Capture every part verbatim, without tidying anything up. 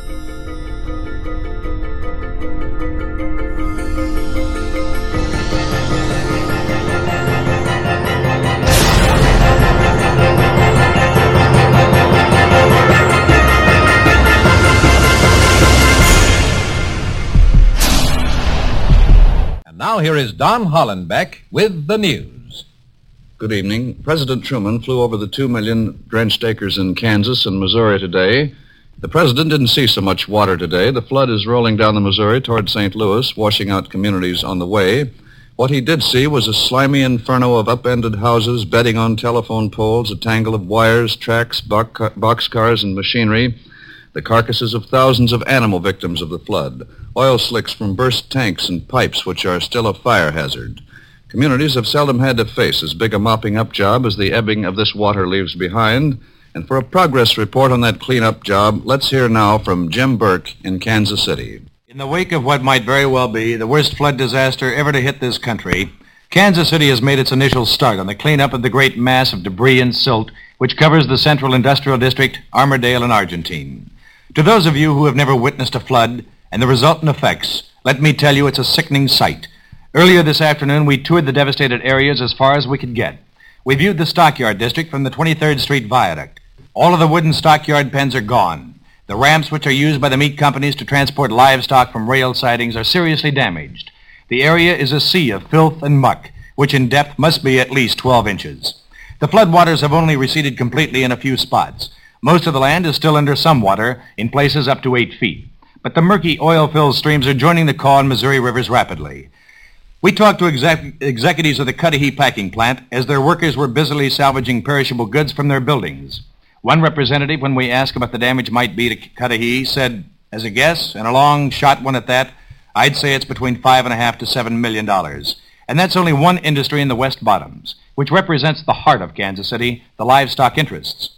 Now here is Don Hollenbeck with the news. Good evening. President Truman flew over the two million drenched acres in Kansas and Missouri today. The president didn't see so much water today. The flood is rolling down the Missouri toward Saint Louis, washing out communities on the way. What he did see was a slimy inferno of upended houses, bedding on telephone poles, a tangle of wires, tracks, boxcars, and machinery, the carcasses of thousands of animal victims of the flood, oil slicks from burst tanks and pipes which are still a fire hazard. Communities have seldom had to face as big a mopping-up job as the ebbing of this water leaves behind. And for a progress report on that cleanup job, let's hear now from Jim Burke in Kansas City. In the wake of what might very well be the worst flood disaster ever to hit this country, Kansas City has made its initial start on the cleanup of the great mass of debris and silt which covers the Central Industrial District, Armourdale, and Argentine. To those of you who have never witnessed a flood and the resultant effects, let me tell you it's a sickening sight. Earlier this afternoon, we toured the devastated areas as far as we could get. We viewed the Stockyard District from the twenty-third Street Viaduct. All of the wooden stockyard pens are gone. The ramps which are used by the meat companies to transport livestock from rail sidings are seriously damaged. The area is a sea of filth and muck, which in depth must be at least twelve inches. The floodwaters have only receded completely in a few spots. Most of the land is still under some water, in places up to eight feet. But the murky, oil-filled streams are joining the Kaw and Missouri rivers rapidly. We talked to exec- executives of the Cudahy packing plant as their workers were busily salvaging perishable goods from their buildings. One representative, when we asked about the damage might be to Cudahy, said, as a guess, and a long shot one at that, I'd say it's between five and a half to seven million dollars. And that's only one industry in the West Bottoms, which represents the heart of Kansas City, the livestock interests.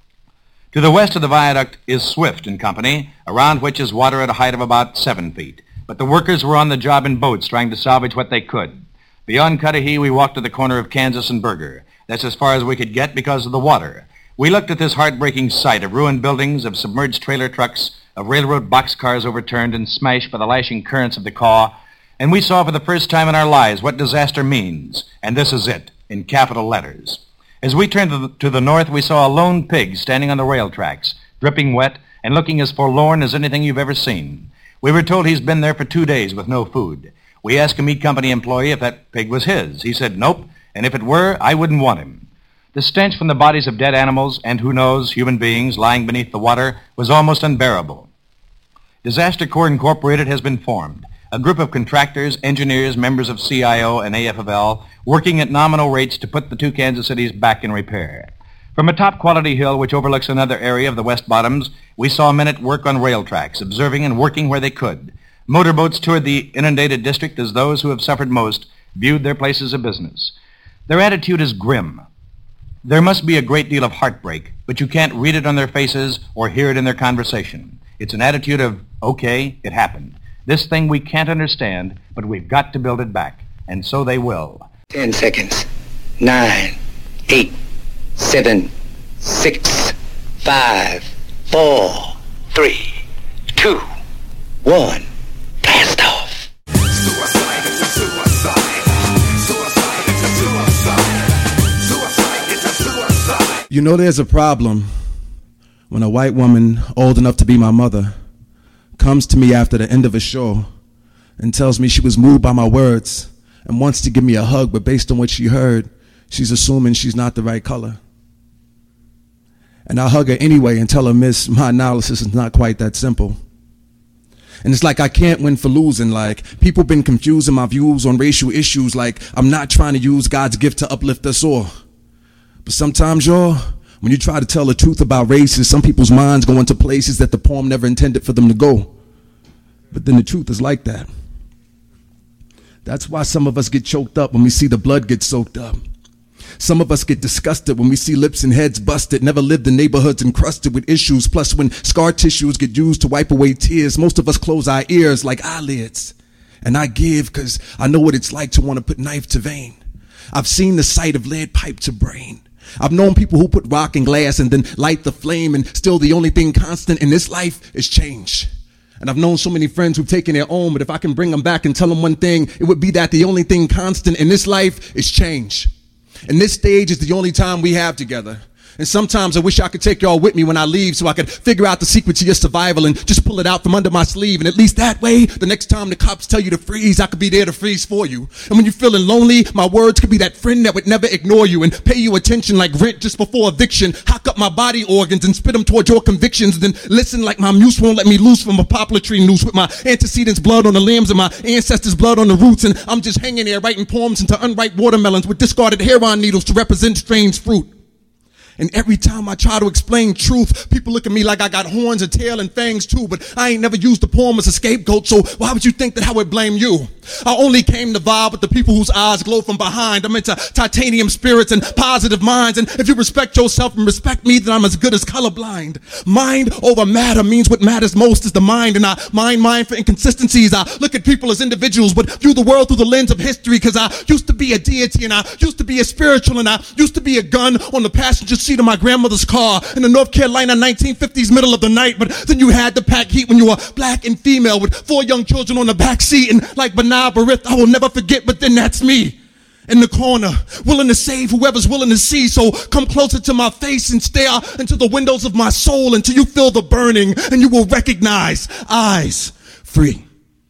To the west of the viaduct is Swift and Company, around which is water at a height of about seven feet. But the workers were on the job in boats trying to salvage what they could. Beyond Cudahy, we walked to the corner of Kansas and Berger. That's as far as we could get because of the water. We looked at this heartbreaking sight of ruined buildings, of submerged trailer trucks, of railroad boxcars overturned and smashed by the lashing currents of the Kaw, and we saw for the first time in our lives what disaster means, and this is it, in capital letters. As we turned to the, to the north, we saw a lone pig standing on the rail tracks, dripping wet and looking as forlorn as anything you've ever seen. We were told he's been there for two days with no food. We asked a meat company employee if that pig was his. He said nope, and if it were, I wouldn't want him. The stench from the bodies of dead animals and, who knows, human beings lying beneath the water was almost unbearable. Disaster Corps Incorporated has been formed, a group of contractors, engineers, members of C I O and A F F L, working at nominal rates to put the two Kansas cities back in repair. From a top-quality hill which overlooks another area of the West Bottoms, we saw men at work on rail tracks, observing and working where they could. Motorboats toured the inundated district as those who have suffered most viewed their places of business. Their attitude is grim. There must be a great deal of heartbreak, but you can't read it on their faces or hear it in their conversation. It's an attitude of, okay, it happened. This thing we can't understand, but we've got to build it back, and so they will. Ten seconds. Nine, eight, seven, six, five, four, three, two, one. Blast off. Suicide is a suicide. Suicide is a suicide. Suicide is a suicide. You know there's a problem when a white woman old enough to be my mother comes to me after the end of a show and tells me she was moved by my words and wants to give me a hug, but based on what she heard, she's assuming she's not the right color. And I hug her anyway and tell her, miss, my analysis is not quite that simple. And it's like I can't win for losing. Like, people been confusing my views on racial issues, like I'm not trying to use God's gift to uplift us all. But sometimes, y'all, when you try to tell the truth about races, some people's minds go into places that the poem never intended for them to go. But then the truth is like that. That's why some of us get choked up when we see the blood get soaked up. Some of us get disgusted when we see lips and heads busted, never lived in neighborhoods encrusted with issues. Plus, when scar tissues get used to wipe away tears, most of us close our ears like eyelids. And I give because I know what it's like to want to put knife to vein. I've seen the sight of lead pipe to brain. I've known people who put rock in glass and then light the flame, and still the only thing constant in this life is change. And I've known so many friends who've taken their own, but if I can bring them back and tell them one thing, it would be that the only thing constant in this life is change. And this stage is the only time we have together. And sometimes I wish I could take y'all with me when I leave so I could figure out the secret to your survival and just pull it out from under my sleeve. And at least that way, the next time the cops tell you to freeze, I could be there to freeze for you. And when you're feeling lonely, my words could be that friend that would never ignore you and pay you attention like rent just before eviction, hock up my body organs and spit them toward your convictions, then listen like my muse won't let me loose from a poplar tree noose with my antecedents' blood on the limbs and my ancestors' blood on the roots. And I'm just hanging there writing poems into unripe watermelons with discarded heron needles to represent strange fruit. And every time I try to explain truth, people look at me like I got horns, a tail, and fangs too. But I ain't never used the poem as a scapegoat, so why would you think that I would blame you? I only came to vibe with the people whose eyes glow from behind. I'm into titanium spirits and positive minds. And if you respect yourself and respect me, then I'm as good as colorblind. Mind over matter means what matters most is the mind. And I mind mind for inconsistencies. I look at people as individuals, but view the world through the lens of history. Because I used to be a deity, and I used to be a spiritual, and I used to be a gun on the passenger seat of my grandmother's car in the North Carolina nineteen fifties middle of the night. But then you had to pack heat when you were black and female with four young children on the back seat. And like B'nai B'rith, I will never forget, but then that's me in the corner, willing to save whoever's willing to see. So come closer to my face and stare into the windows of my soul until you feel the burning and you will recognize eyes free.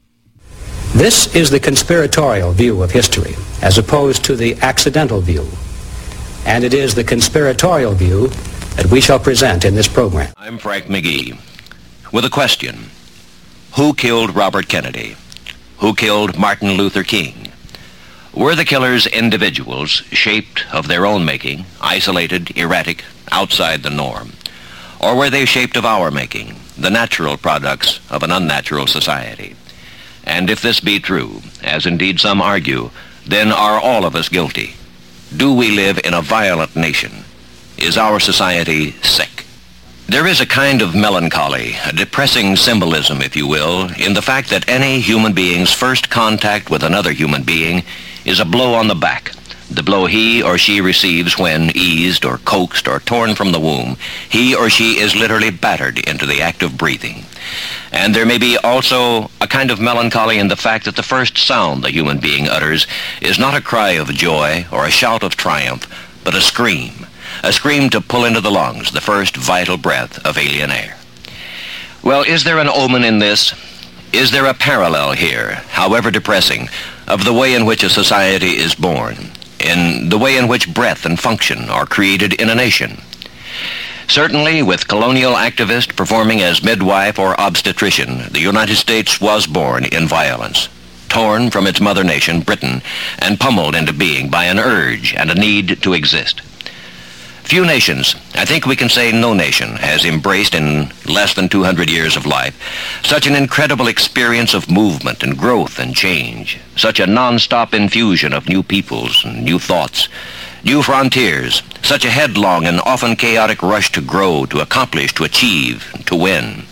This is the conspiratorial view of history as opposed to the accidental view. And it is the conspiratorial view that we shall present in this program. I'm Frank McGee with a question. Who killed Robert Kennedy? Who killed Martin Luther King? Were the killers individuals shaped of their own making, isolated, erratic, outside the norm? Or were they shaped of our making, the natural products of an unnatural society? And if this be true, as indeed some argue, then are all of us guilty? Do we live in a violent nation? Is our society sick? There is a kind of melancholy, a depressing symbolism, if you will, in the fact that any human being's first contact with another human being is a blow on the back, the blow he or she receives when, eased or coaxed or torn from the womb, he or she is literally battered into the act of breathing. And there may be also a kind of melancholy in the fact that the first sound the human being utters is not a cry of joy or a shout of triumph, but a scream, a scream to pull into the lungs the first vital breath of alien air. Well, is there an omen in this? Is there a parallel here, however depressing, of the way in which a society is born, in the way in which breath and function are created in a nation? Certainly, with colonial activist performing as midwife or obstetrician, the United States was born in violence, torn from its mother nation, Britain, and pummeled into being by an urge and a need to exist. Few nations, I think we can say no nation, has embraced in less than two hundred years of life such an incredible experience of movement and growth and change, such a non-stop infusion of new peoples and new thoughts, new frontiers, such a headlong and often chaotic rush to grow, to accomplish, to achieve, to win.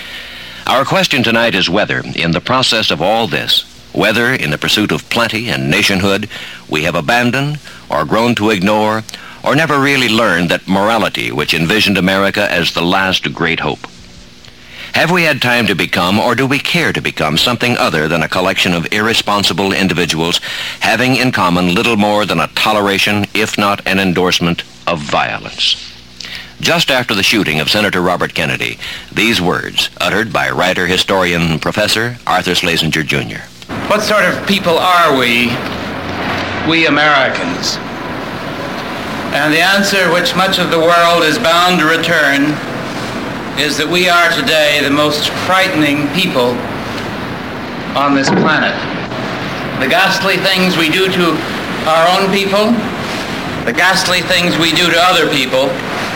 Our question tonight is whether, in the process of all this, whether in the pursuit of plenty and nationhood, we have abandoned or grown to ignore or never really learned that morality which envisioned America as the last great hope. Have we had time to become, or do we care to become, something other than a collection of irresponsible individuals having in common little more than a toleration, if not an endorsement, of violence? Just after the shooting of Senator Robert Kennedy, these words, uttered by writer, historian, Professor Arthur Schlesinger, Junior What sort of people are we, we Americans? And the answer which much of the world is bound to return is that we are today the most frightening people on this planet. The ghastly things we do to our own people, the ghastly things we do to other people,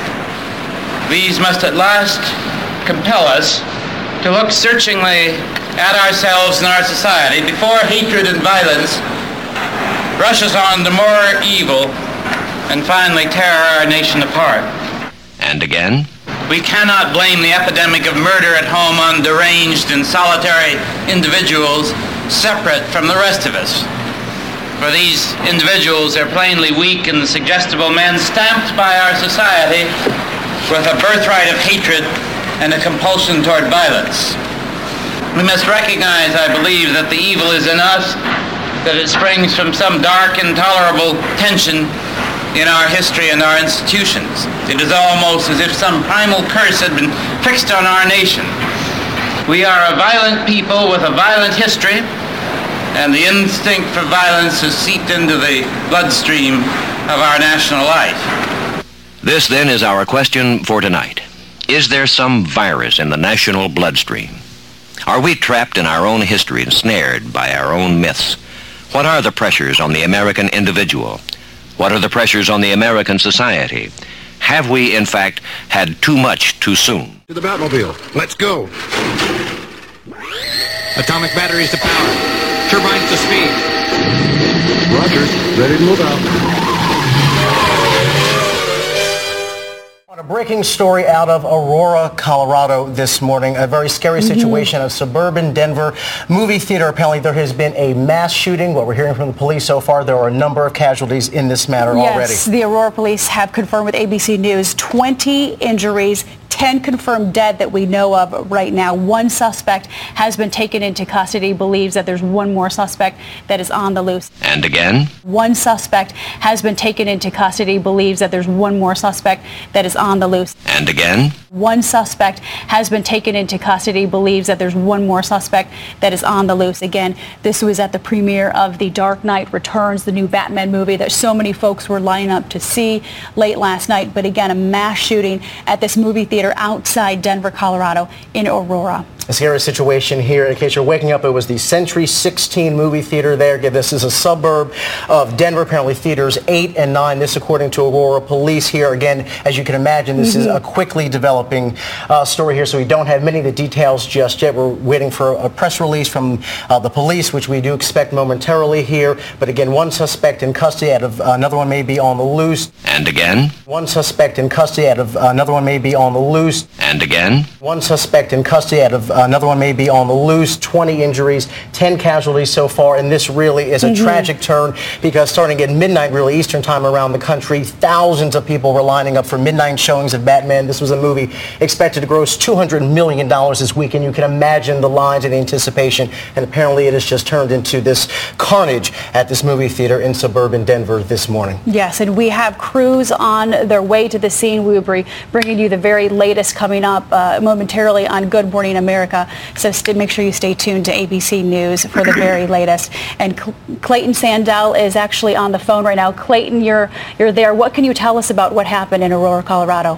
these must at last compel us to look searchingly at ourselves and our society before hatred and violence rushes on to more evil and finally tear our nation apart. And again, we cannot blame the epidemic of murder at home on deranged and solitary individuals separate from the rest of us. For these individuals are plainly weak and suggestible men stamped by our society with a birthright of hatred and a compulsion toward violence. We must recognize, I believe, that the evil is in us, that it springs from some dark, intolerable tension in our history and our institutions. It is almost as if some primal curse had been fixed on our nation. We are a violent people with a violent history, and the instinct for violence has seeped into the bloodstream of our national life. This, then, is our question for tonight. Is there some virus in the national bloodstream? Are we trapped in our own history and snared by our own myths? What are the pressures on the American individual? What are the pressures on the American society? Have we, in fact, had too much too soon? To the Batmobile. Let's go. Atomic batteries to power. Turbines to speed. Roger. Ready to move out. A breaking story out of Aurora, Colorado this morning. A very scary situation. Mm-hmm. A suburban Denver movie theater. Apparently there has been a mass shooting. What we're hearing from the police so far, there are a number of casualties in this matter yes, already. Yes, the Aurora police have confirmed with A B C News twenty injuries, ten confirmed dead that we know of right now. One suspect has been taken into custody. Believes that there's one more suspect that is on the loose. And again? One suspect has been taken into custody. Believes that there's one more suspect that is on the loose. And again? One suspect has been taken into custody. Believes that there's one more suspect that is on the loose. Again, this was at the premiere of The Dark Knight Returns, the new Batman movie that so many folks were lining up to see late last night. But again, a mass shooting at this movie theater outside Denver, Colorado in Aurora. A scary situation here. In case you're waking up, it was the Century sixteen movie theater there. Again, this is a suburb of Denver. Apparently theaters eight and nine. This according to Aurora police here. Again, as you can imagine, this mm-hmm. is a quickly developing uh, story here, so we don't have many of the details just yet. We're waiting for a press release from uh, the police, which we do expect momentarily here. But again, one suspect in custody out of uh, another one may be on the loose. And again? One suspect in custody out of uh, another one may be on the loose. And again? One suspect in custody out of uh, another one may be on the loose. twenty injuries, ten casualties so far, and this really is a mm-hmm. tragic turn because starting at midnight, really Eastern time around the country, thousands of people were lining up for midnight showings of Batman. This was a movie expected to gross two hundred million dollars this weekend. You can imagine the lines and the anticipation, and apparently it has just turned into this carnage at this movie theater in suburban Denver this morning. Yes, and we have crews on their way to the scene. We will be bringing you the very latest coming up uh, momentarily on Good Morning America. So st- make sure you stay tuned to A B C News for the very latest. And Cl- Clayton Sandell is actually on the phone right now. Clayton, you're you're there. What can you tell us about what happened in Aurora, Colorado?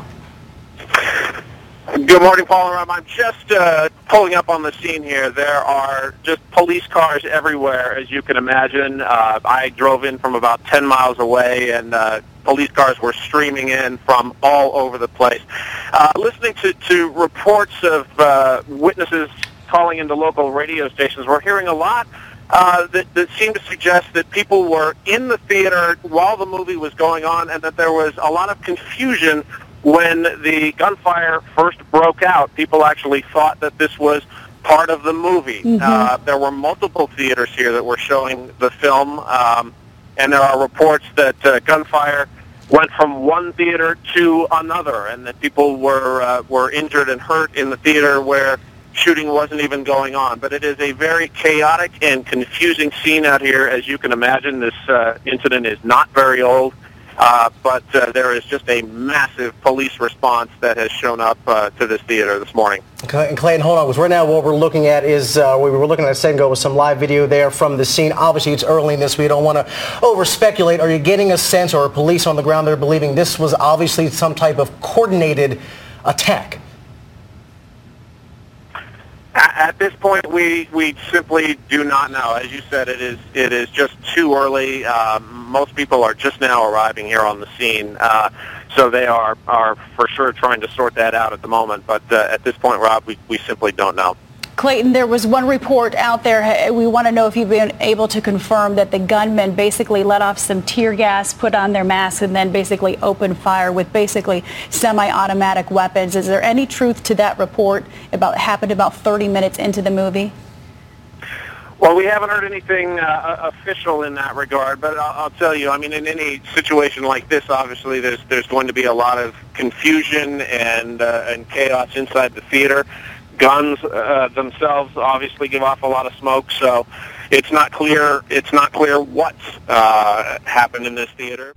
Good morning, Paul. I'm just uh, pulling up on the scene here. There are just police cars everywhere, as you can imagine. Uh, I drove in from about ten miles away, and uh, police cars were streaming in from all over the place. Uh, listening to, to reports of uh, witnesses calling into local radio stations, we're hearing a lot uh, that, that seem to suggest that people were in the theater while the movie was going on and that there was a lot of confusion when the gunfire first broke out. People actually thought that this was part of the movie. Mm-hmm. Uh, there were multiple theaters here that were showing the film, um, and there are reports that uh, gunfire went from one theater to another, and that people were uh, were injured and hurt in the theater where shooting wasn't even going on. But it is a very chaotic and confusing scene out here, as you can imagine. This uh, incident is not very old. Uh, but uh, there is just a massive police response that has shown up uh, to this theater this morning. Okay, and Clayton, hold on, because right now what we're looking at is, uh, we were looking at a second ago with some live video there from the scene. Obviously, it's early in this. We don't want to over-speculate. Are you getting a sense, or are police on the ground there believing this was obviously some type of coordinated attack? At this point, we, we simply do not know. As you said, it is it is just too early. Uh, most people are just now arriving here on the scene, uh, so they are, are for sure trying to sort that out at the moment. But uh, at this point, Rob, we, we simply don't know. Clayton, there was one report out there. We want to know if you've been able to confirm that the gunmen basically let off some tear gas, put on their masks, and then basically opened fire with basically semi-automatic weapons. Is there any truth to that report? About happened about thirty minutes into the movie? Well, Well, we haven't heard anything uh, official in that regard, but I'll, I'll tell you, I mean, in any situation like this, obviously, there's there's going to be a lot of confusion and uh, and chaos inside the theater. Guns uh, themselves obviously give off a lot of smoke, so it's not clear. It's not clear what's uh, happened in this theater.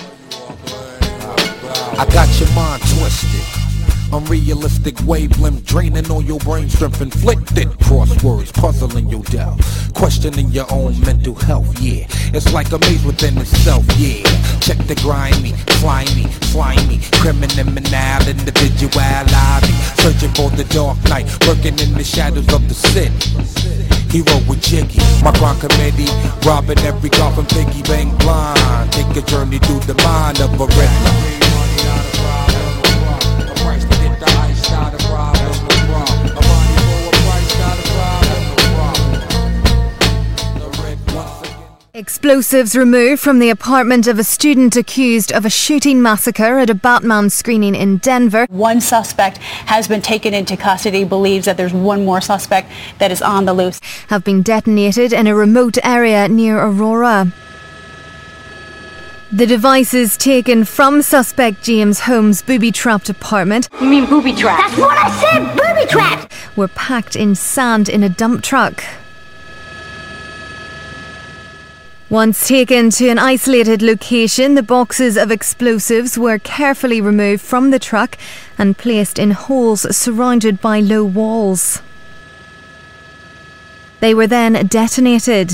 I got your mind twisted. Unrealistic wavelength draining on your brain strength, inflicted crosswords puzzling your doubt, questioning your own mental health. Yeah, it's like a maze within itself. Yeah, check the grimy, slimy, slimy, criminal individuality, searching for the dark night, lurking in the shadows of the city. Hero with Jiggy, my crime committee, robbing every car from Piggy Bang blind. Take a journey through the mind of a redneck. Explosives removed from the apartment of a student accused of a shooting massacre at a Batman screening in Denver. One suspect has been taken into custody. Believes that there's one more suspect that is on the loose. Have been detonated in a remote area near Aurora. The devices taken from suspect James Holmes' booby-trapped apartment. You mean booby-trapped? That's what I said, booby-trapped! Were packed in sand in a dump truck. Once taken to an isolated location, the boxes of explosives were carefully removed from the truck and placed in holes surrounded by low walls. They were then detonated.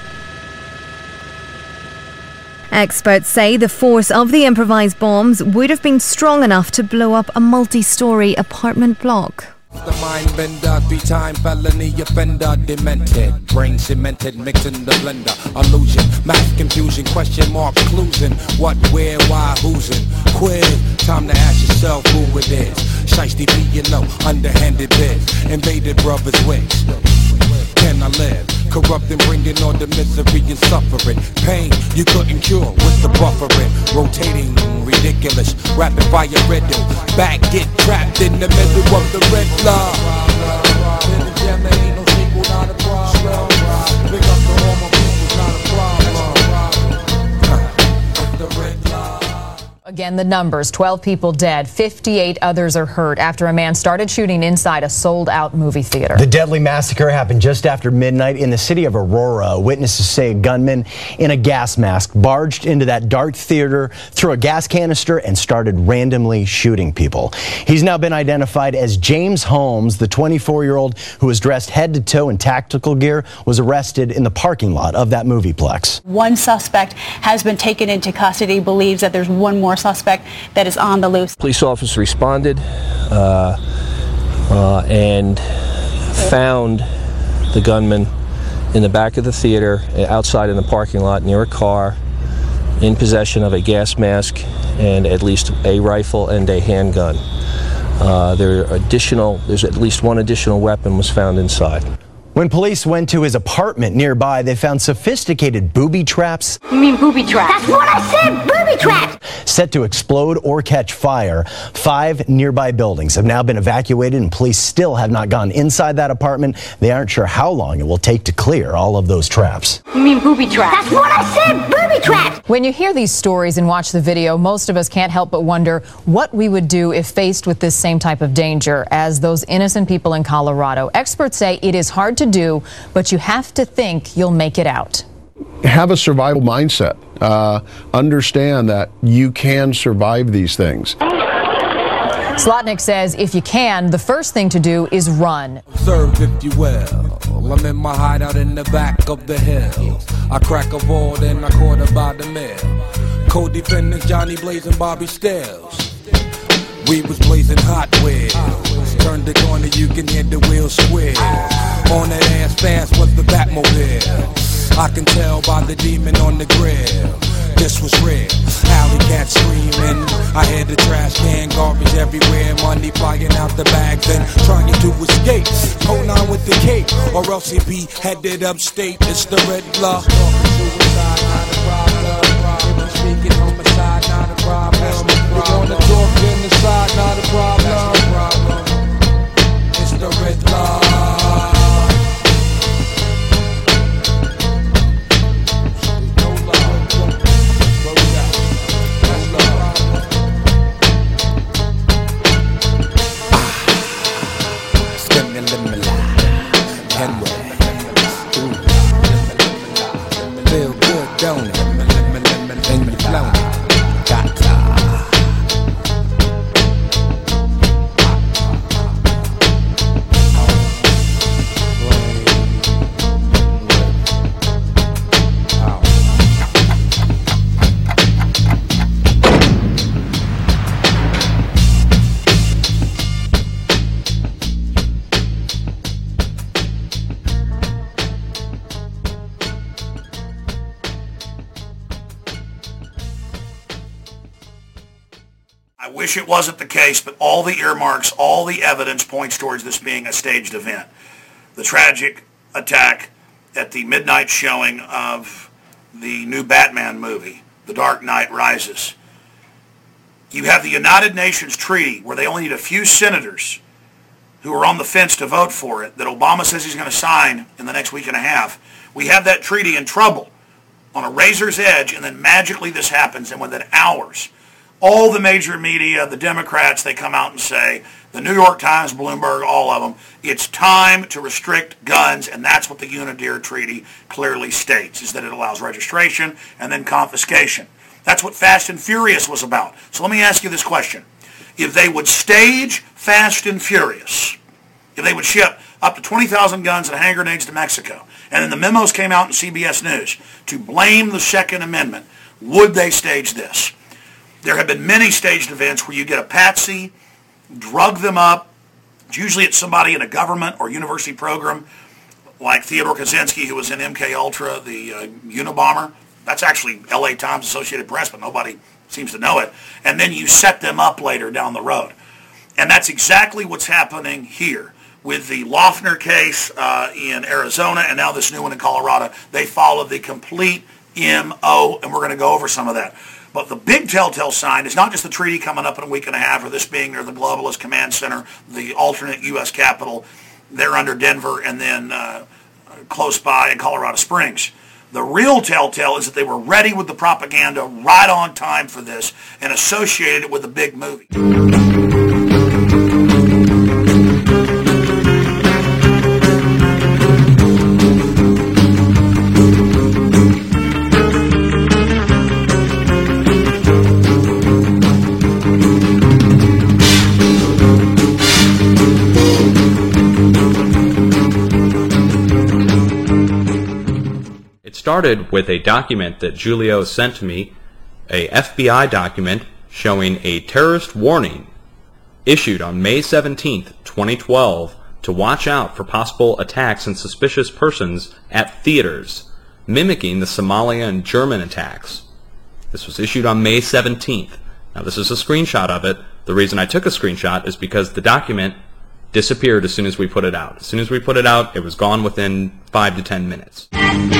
Experts say the force of the improvised bombs would have been strong enough to blow up a multi-storey apartment block. The mind bender, three-time felony offender, demented, brain cemented, mixing the blender, illusion, mass confusion, question mark, cluesing, what, where, why, who's in, quiz, time to ask yourself who it is, shiesty be you know, underhanded biz, invaded brothers' wigs. Can I live? Corrupting, bringing on the misery and suffering. Pain you couldn't cure with the buffering. Rotating, ridiculous, rapid fire riddle. Back, get trapped in the middle of the red line. Ain't no sequel, not a problem. Big up to all my people, not a problem. The red line. Again, the numbers, twelve people dead, fifty-eight others are hurt after a man started shooting inside a sold-out movie theater. The deadly massacre happened just after midnight in the city of Aurora. Witnesses say a gunman in a gas mask barged into that dark theater, threw a gas canister, and started randomly shooting people. He's now been identified as James Holmes. The twenty-four-year-old who was dressed head to toe in tactical gear was arrested in the parking lot of that movieplex. One suspect has been taken into custody. Believes that there's one more suspect that is on the loose. Police officers responded uh, uh, and found the gunman in the back of the theater, outside in the parking lot near a car, in possession of a gas mask and at least a rifle and a handgun. Uh, there are additional, there's at least one additional weapon was found inside. When police went to his apartment nearby, they found sophisticated booby traps. You mean booby trapped? That's what I said, booby trapped! Set to explode or catch fire. Five nearby buildings have now been evacuated, and police still have not gone inside that apartment. They aren't sure how long it will take to clear all of those traps. You mean booby trapped? That's what I said, booby trapped! When you hear these stories and watch the video, most of us can't help but wonder what we would do if faced with this same type of danger as those innocent people in Colorado. Experts say it is hard to do, but you have to think you'll make it out. Have a survival mindset. Uh, understand that you can survive these things. Slotnick says if you can, the first thing to do is run. Observe if you will. I'm in my hideout in the back of the hills. I crack a wall, then I quarter by the mill. Co-defendants Johnny Blaze and Bobby Stills. We was blazing Hot Wheels. Turn the corner, you can hear the wheels squeal. On that ass fast was the Batmobile. I can tell by the demon on the grill. This was real. Alley cat screaming. I hear the trash can, garbage everywhere. Money flying out the bags and trying to escape. Hold on with the cape, or else he be headed upstate. It's the red law. Suicide, not a problem. If you speaking homicide, not a problem. You wanna talk in the side, not a problem. It's the red law. wish it wasn't the case, but all the earmarks, all the evidence points towards this being a staged event. The tragic attack at the midnight showing of the new Batman movie, The Dark Knight Rises. You have the United Nations treaty where they only need a few senators who are on the fence to vote for it that Obama says he's going to sign in the next week and a half. We have that treaty in trouble on a razor's edge, and then magically this happens, and within hours, all the major media, the Democrats, they come out and say, the New York Times, Bloomberg, all of them, it's time to restrict guns, and that's what the Unidir Treaty clearly states, is that it allows registration and then confiscation. That's what Fast and Furious was about. So let me ask you this question. If they would stage Fast and Furious, if they would ship up to twenty thousand guns and hand grenades to Mexico, and then the memos came out in C B S News to blame the Second Amendment, would they stage this? There have been many staged events where you get a patsy, drug them up. Usually it's somebody in a government or university program, like Theodore Kaczynski, who was in M K Ultra, the uh, Unabomber. That's actually L A Times, Associated Press, but nobody seems to know it. And then you set them up later down the road. And that's exactly what's happening here with the Loeffner case uh, in Arizona and now this new one in Colorado. They follow the complete M O, and we're going to go over some of that. But the big telltale sign is not just the treaty coming up in a week and a half, or this being near the Globalist Command Center, the alternate U S capital. They're under Denver and then uh, close by in Colorado Springs. The real telltale is that they were ready with the propaganda right on time for this and associated it with a big movie. Started with a document that Giulio sent to me, a F B I document showing a terrorist warning issued on May seventeenth, twenty twelve to watch out for possible attacks and suspicious persons at theaters, mimicking the Somalia and German attacks. This was issued on May seventeenth. Now this is a screenshot of it. The reason I took a screenshot is because the document disappeared as soon as we put it out. As soon as we put it out, it was gone within five to ten minutes.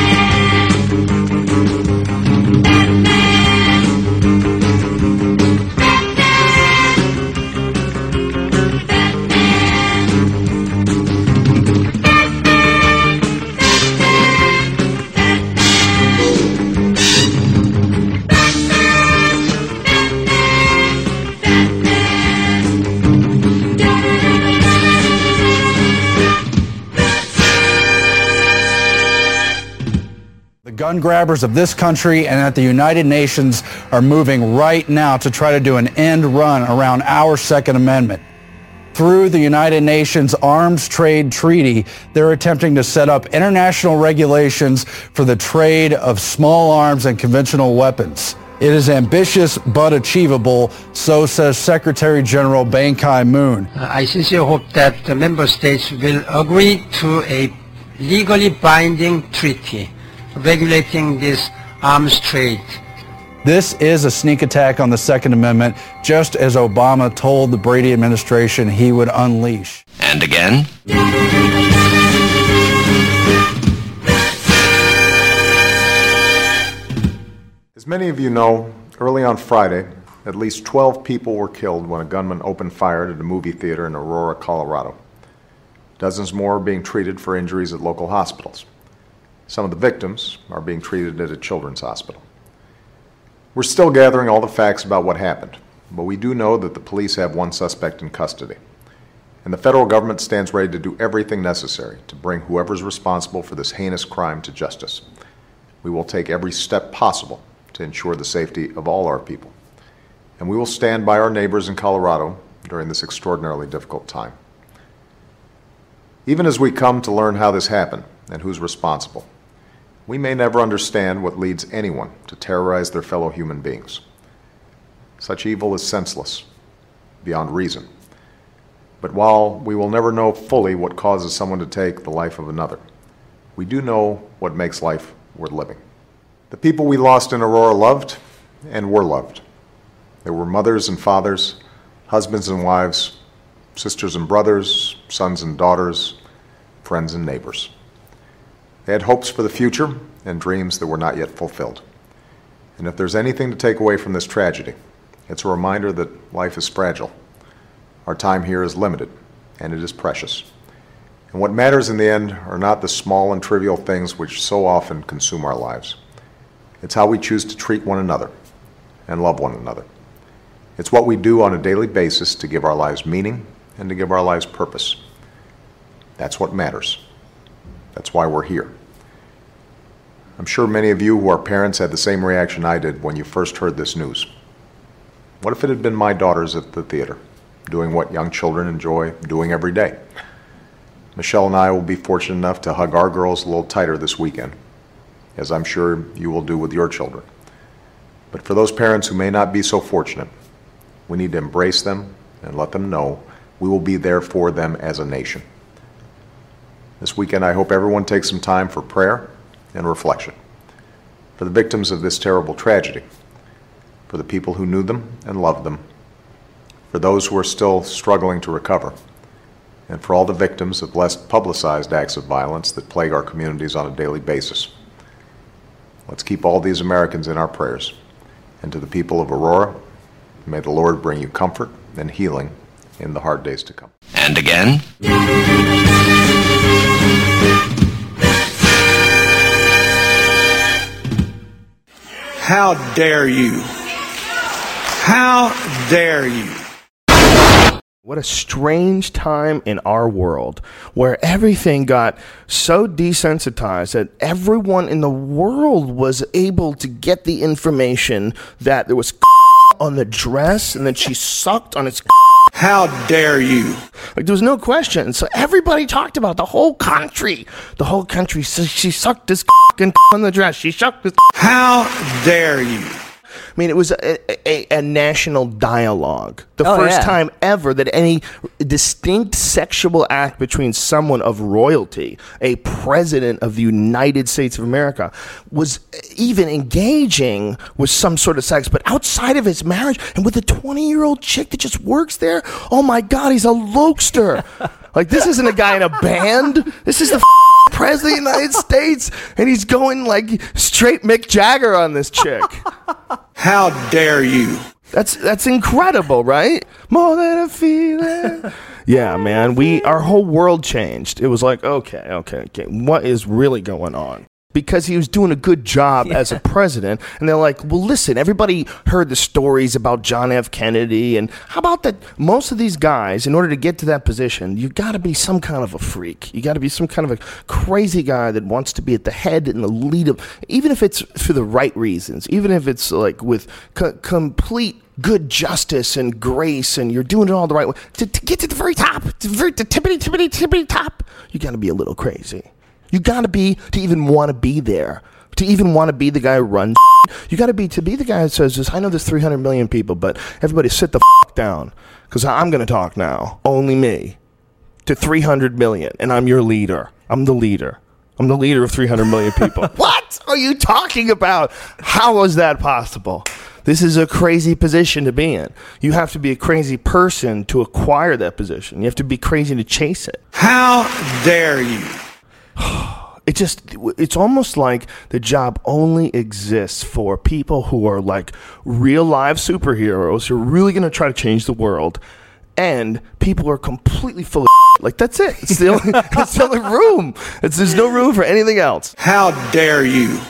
Gun grabbers of this country and at the United Nations are moving right now to try to do an end run around our Second Amendment. Through the United Nations Arms Trade Treaty, they're attempting to set up international regulations for the trade of small arms and conventional weapons. It is ambitious but achievable, so says Secretary General Ban Ki-moon. I sincerely hope that the member states will agree to a legally binding treaty regulating this arms trade. This is a sneak attack on the Second Amendment, just as Obama told the Brady administration he would unleash. And again. As many of you know, early on Friday, at least twelve people were killed when a gunman opened fire at a movie theater in Aurora, Colorado. Dozens more are being treated for injuries at local hospitals. Some of the victims are being treated at a children's hospital. We're still gathering all the facts about what happened, but we do know that the police have one suspect in custody. And the federal government stands ready to do everything necessary to bring whoever's responsible for this heinous crime to justice. We will take every step possible to ensure the safety of all our people. And we will stand by our neighbors in Colorado during this extraordinarily difficult time. Even as we come to learn how this happened and who's responsible, we may never understand what leads anyone to terrorize their fellow human beings. Such evil is senseless, beyond reason. But while we will never know fully what causes someone to take the life of another, we do know what makes life worth living. The people we lost in Aurora loved and were loved. There were mothers and fathers, husbands and wives, sisters and brothers, sons and daughters, friends and neighbors. They had hopes for the future and dreams that were not yet fulfilled. And if there's anything to take away from this tragedy, it's a reminder that life is fragile. Our time here is limited, and it is precious. And what matters in the end are not the small and trivial things which so often consume our lives. It's how we choose to treat one another and love one another. It's what we do on a daily basis to give our lives meaning and to give our lives purpose. That's what matters. That's why we're here. I'm sure many of you who are parents had the same reaction I did when you first heard this news. What if it had been my daughters at the theater, doing what young children enjoy doing every day? Michelle and I will be fortunate enough to hug our girls a little tighter this weekend, as I'm sure you will do with your children. But for those parents who may not be so fortunate, we need to embrace them and let them know we will be there for them as a nation. This weekend, I hope everyone takes some time for prayer and reflection, for the victims of this terrible tragedy, for the people who knew them and loved them, for those who are still struggling to recover, and for all the victims of less publicized acts of violence that plague our communities on a daily basis. Let's keep all these Americans in our prayers. And to the people of Aurora, may the Lord bring you comfort and healing in the hard days to come. And again. How dare you? How dare you? What a strange time in our world where everything got so desensitized that everyone in the world was able to get the information that there was on the dress and that she sucked on its. How dare you? Like, there was no question. So everybody talked about it. The whole country. The whole country. So she sucked this and on the dress. She sucked this. How dare you? I mean, it was a, a, a national dialogue. The oh, first yeah. time ever that any distinct sexual act between someone of royalty, a president of the United States of America, was even engaging with some sort of sex. But outside of his marriage and with a twenty-year-old chick that just works there, oh my God, he's a lokester. Like, this isn't a guy in a band. This is the f- president of the United States, and he's going like straight Mick Jagger on this chick. How dare you? That's that's incredible, right? More than a feeling. Yeah, man, we our whole world changed. It was like, okay, okay, okay, what is really going on? Because he was doing a good job yeah. as a president, and they're like, well, listen, everybody heard the stories about John F. Kennedy, and how about that most of these guys, in order to get to that position, you got to be some kind of a freak. You got to be some kind of a crazy guy that wants to be at the head and the lead of, even if it's for the right reasons, even if it's like with co- complete good justice and grace, and you're doing it all the right way, to, to get to the very top, to the, very, the tippity, tippity, tippity top, you got to be a little crazy. You gotta be to even want to be there, to even want to be the guy who runs. You gotta be to be the guy that says, this, I know there's three hundred million people, but everybody sit the f- down, because I'm gonna talk now, only me, to three hundred million, and I'm your leader. I'm the leader. I'm the leader of three hundred million people. What are you talking about? How was that possible? This is a crazy position to be in. You have to be a crazy person to acquire that position. You have to be crazy to chase it. How dare you? It just, it's almost like the job only exists for people who are like real live superheroes who are really going to try to change the world, and people who are completely full of shit. Like, that's it. It's the only, it's the only room. It's, there's no room for anything else. How dare you?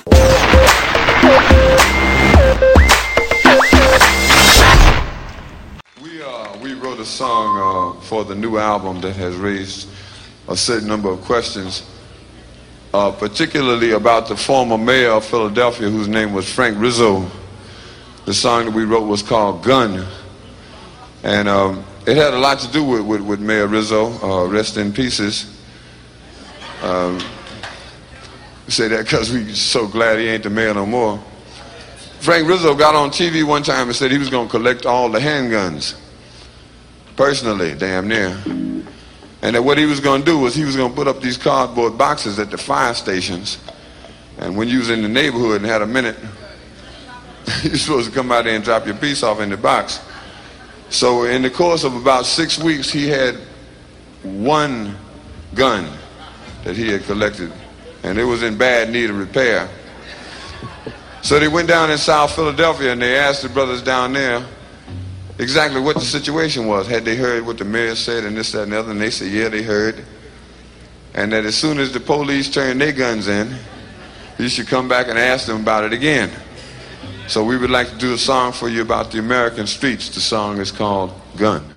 We, uh, we wrote a song uh, for the new album that has raised a certain number of questions. Uh, particularly about the former mayor of Philadelphia, whose name was Frank Rizzo. The song that we wrote was called Gun. And um, it had a lot to do with, with, with Mayor Rizzo, uh, rest in pieces. Um, say that because we're so glad he ain't the mayor no more. Frank Rizzo got on T V one time and said he was going to collect all the handguns. Personally, damn near. And that what he was going to do was he was going to put up these cardboard boxes at the fire stations. And when you was in the neighborhood and had a minute, you're supposed to come out there and drop your piece off in the box. So in the course of about six weeks, he had one gun that he had collected, and it was in bad need of repair. So they went down in South Philadelphia and they asked the brothers down there exactly what the situation was. Had they heard what the mayor said and this, that, and the other? And they said, yeah, they heard. And that as soon as the police turned their guns in, you should come back and ask them about it again. So we would like to do a song for you about the American streets. The song is called Gun.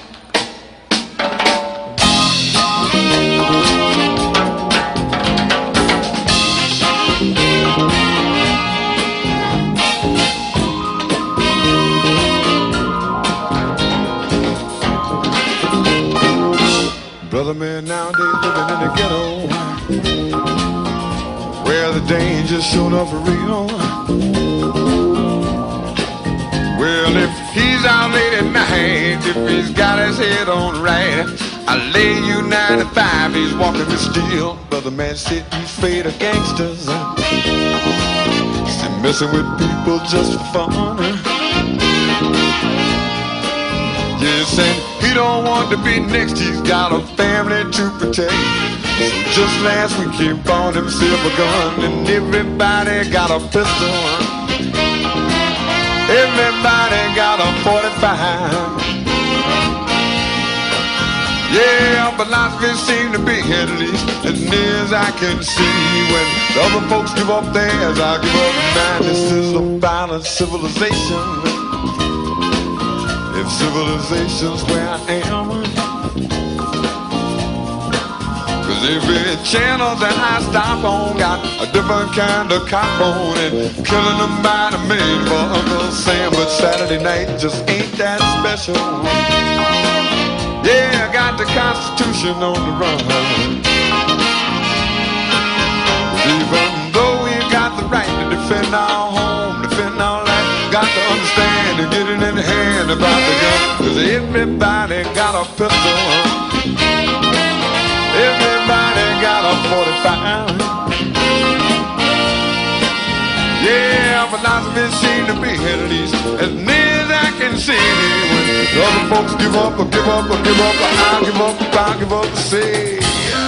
Brother man nowadays living in the ghetto, where the danger's shown up for real. Well, if he's out late at night, if he's got his head on right, I lay you nine to five, he's walking with steel. Brother man said he's afraid of gangsters, he's messing with people just for fun. Yes, and he don't want to be next, he's got a family to protect. So just last week he bought himself a gun, and everybody got a pistol. Everybody got a forty-five. Yeah, but lots of it seem to be, at least as near as I can see. When the other folks give up theirs, I give up mine. This is a violent civilization. If civilization's where I am, cause every channel that I stop on got a different kind of cop on, and killing them by the million for Uncle Sam. But Saturday night just ain't that special. Yeah, I got the Constitution on the run. Even though we got the right to defend our home, defend our life, got to understand and get it in the hand about the gun. Cause everybody got a pistol, everybody got a forty-five. Yeah, but lots of it seem to be, at least as near as I can see. When the other folks give up or give up or give up, or I'll give up, I'll give up, say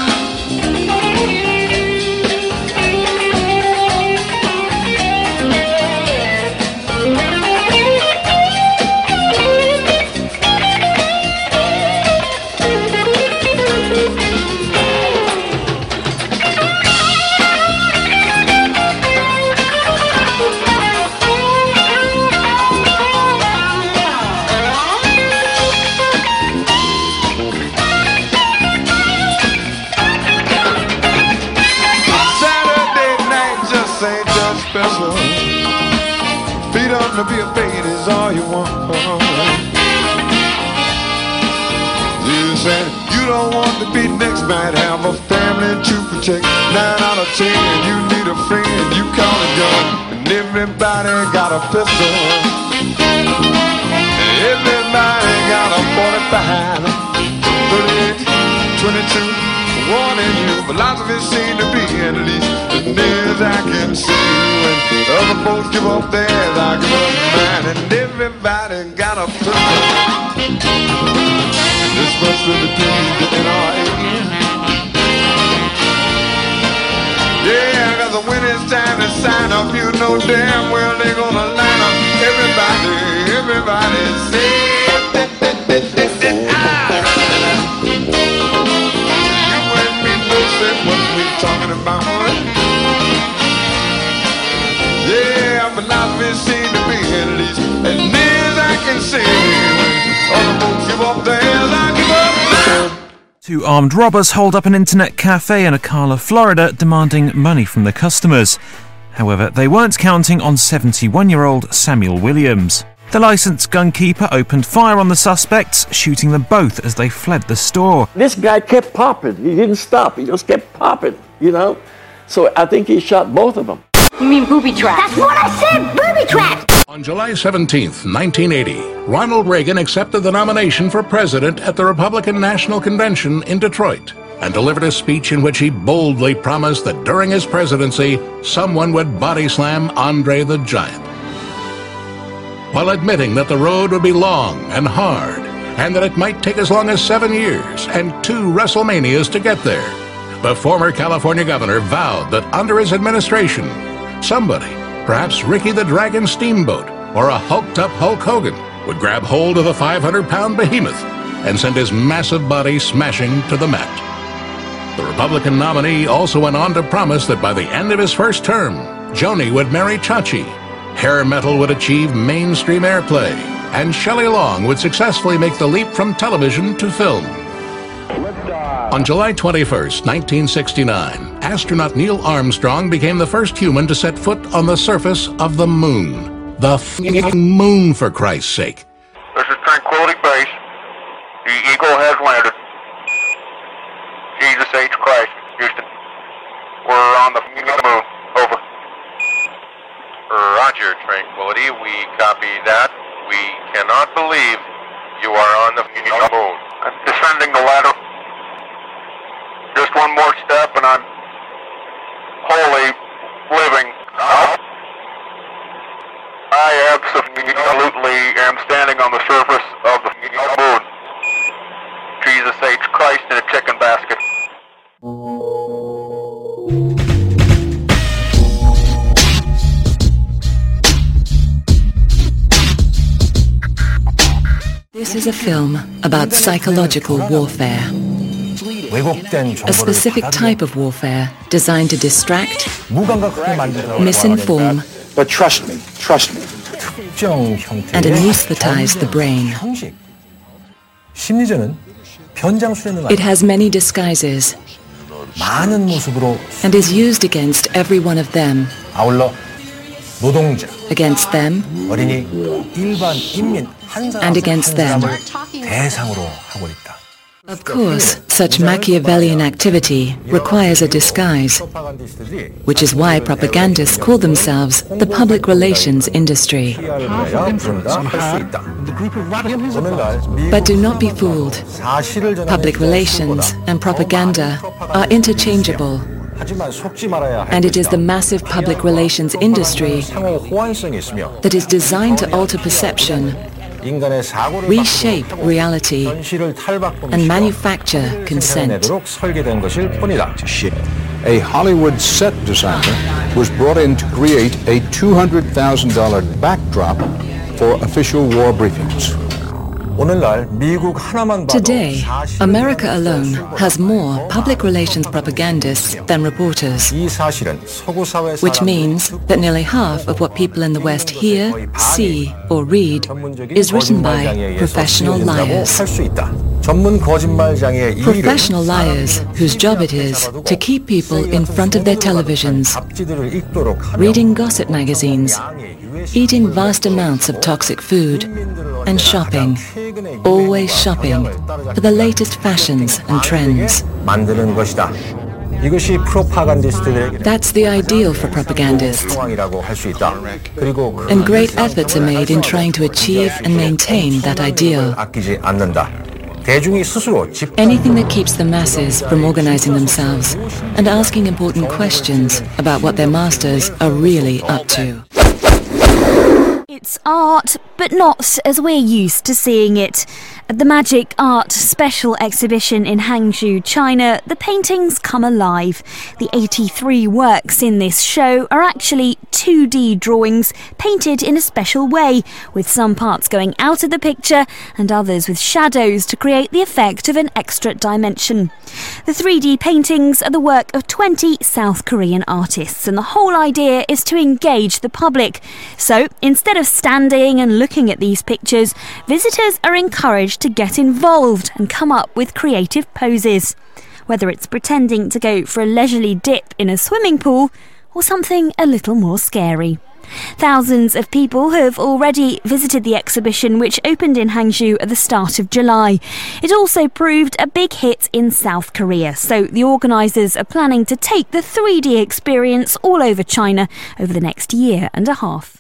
special. Feet up to be afraid is all you want. You said you don't want to be next, might have a family to protect. Nine out of ten, you need a friend, you call a gun, and everybody got a pistol. Everybody got a forty-five, thirty-eight, twenty-two, warning you, but lots of it seem to be, at least as near as I can see. When other folks give up theirs, I give up mine, and everybody got a pistol. This must really be the N R A. Yeah, cause when it's time to sign up, you know damn well they're gonna line up. Everybody, everybody say that, that, that, that, that, ah. What we talking about? Yeah, but lots of it seem to be, at least as near as I can see. When other folks give up theirs, I give up mine. Two armed robbers hold up an internet cafe in Ocala, Florida, demanding money from the customers. However, they weren't counting on seventy-one-year-old Samuel Williams. The licensed gunkeeper opened fire on the suspects, shooting them both as they fled the store. This guy kept popping. He didn't stop. He just kept popping, you know? So I think he shot both of them. You mean booby traps? That's what I said, booby traps! On July seventeenth, nineteen eighty, Ronald Reagan accepted the nomination for president at the Republican National Convention in Detroit and delivered a speech in which he boldly promised that during his presidency, someone would body slam Andre the Giant. while admitting that the road would be long and hard, and that it might take as long as seven years and two WrestleManias to get there. The former California governor vowed that under his administration, somebody, perhaps Ricky the Dragon Steamboat or a hulked-up Hulk Hogan, would grab hold of the five hundred pound behemoth and send his massive body smashing to the mat. The Republican nominee also went on to promise that by the end of his first term, Joni would marry Chachi, hair metal would achieve mainstream airplay, and Shelley Long would successfully make the leap from television to film. On July twenty-first, nineteen sixty-nine, astronaut Neil Armstrong became the first human to set foot on the surface of the moon. The f***ing moon, for Christ's sake. This is Tranquility Base. The Eagle has landed. Jesus H. Christ, Houston. We're on the moon. Over. Roger, Tranquility. We copy that. We cannot believe you are on the moon. I'm descending the ladder. Just one more step and I'm wholly living. I absolutely am standing on the surface of the moon. Jesus H. Christ in a chicken basket. This is a film about psychological warfare. A specific type of warfare designed to distract, misinform, but trust me, trust me. and anesthetize the brain. It has many disguises and is used against every one of them, against them, and against them. Of course, such Machiavellian activity requires a disguise, which is why propagandists call themselves the public relations industry. But do not be fooled. Public relations and propaganda are interchangeable. And it is the massive public relations industry that is designed to alter perception, reshape reality, and manufacture consent. A Hollywood set designer was brought in to create a two hundred thousand dollars backdrop for official war briefings. Today, America alone has more public relations propagandists than reporters, which means that nearly half of what people in the West hear, see, or read is written by professional liars. Professional liars whose job it is to keep people in front of their televisions, reading gossip magazines, eating vast amounts of toxic food, and shopping, always shopping for the latest fashions and trends. That's the ideal for propagandists, and great efforts are made in trying to achieve and maintain that ideal. Anything that keeps the masses from organizing themselves and asking important questions about what their masters are really up to. It's art, but not as we're used to seeing it. At the Magic Art Special Exhibition in Hangzhou, China, the paintings come alive. The eighty-three works in this show are actually two D drawings painted in a special way, with some parts going out of the picture and others with shadows to create the effect of an extra dimension. The three D paintings are the work of twenty South Korean artists, and the whole idea is to engage the public. So, instead of standing and looking at these pictures, visitors are encouraged to get involved and come up with creative poses. Whether it's pretending to go for a leisurely dip in a swimming pool or something a little more scary. Thousands of people have already visited the exhibition, which opened in Hangzhou at the start of July. It also proved a big hit in South Korea, so the organisers are planning to take the three D experience all over China over the next year and a half.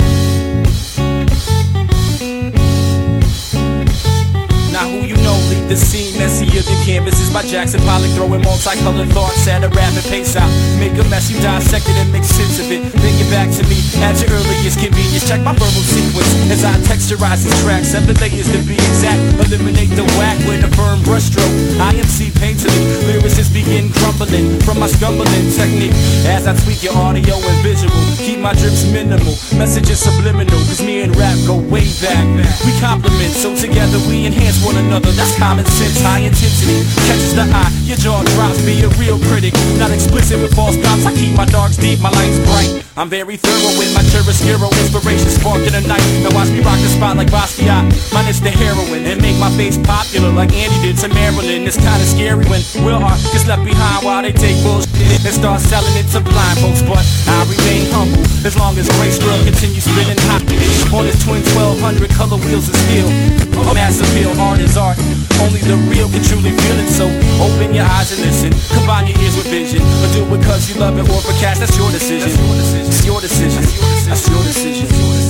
Now who you know lead the scene messier than canvases by Jackson Pollock, throwing multicolored thoughts at a rapid pace out. Make a mess, you dissect it and make sense of it. Bring it back to me at your earliest convenience. Check my verbal sequence as I texturize these tracks. Seven layers to be exact. Eliminate the whack with a firm brushstroke. I M C painterly, lyricists begin crumbling from my stumbling technique as I tweak your audio and visual. Keep my drips minimal, messages subliminal, cause me and rap go way back. We compliment, so together we enhance one another. That's common sense, high intensity catches the eye, your jaw drops. Be a real critic, not explicit with false props. I keep my darks deep, my lights bright. I'm very thorough with my chiaroscuro, inspiration sparked in the night. Now watch me rock the spot like Basquiat, minus the heroin, and make my face popular like Andy did to Marilyn. It's kinda scary when real art gets left behind while they take bullshit and start selling it to blind folks. But I remain humble as long as Grace Drill continues spinning hot on his twin twelve hundred color wheels of steel. A mass appeal, art is art. Only the real can truly feel it. So open your eyes and listen. Combine your ears with vision. Or do it cause you love it or for cash. That's your decision. It's your decision. That's your decision.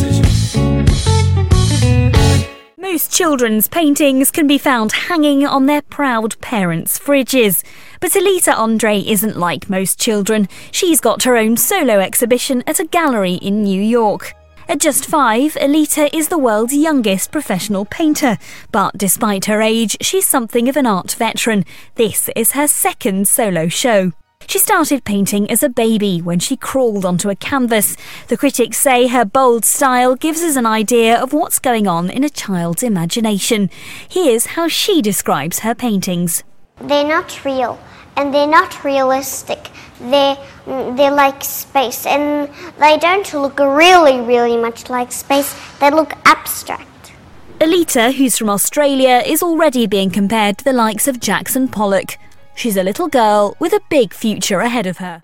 Most children's paintings can be found hanging on their proud parents' fridges. But Alita Andre isn't like most children. She's got her own solo exhibition at a gallery in New York. At just five, Alita is the world's youngest professional painter. But despite her age, she's something of an art veteran. This is her second solo show. She started painting as a baby when she crawled onto a canvas. The critics say her bold style gives us an idea of what's going on in a child's imagination. Here's how she describes her paintings. They're not real, and they're not realistic. They're, they're like space, and they don't look really, really much like space. They look abstract. Alita, who's from Australia, is already being compared to the likes of Jackson Pollock. She's a little girl with a big future ahead of her.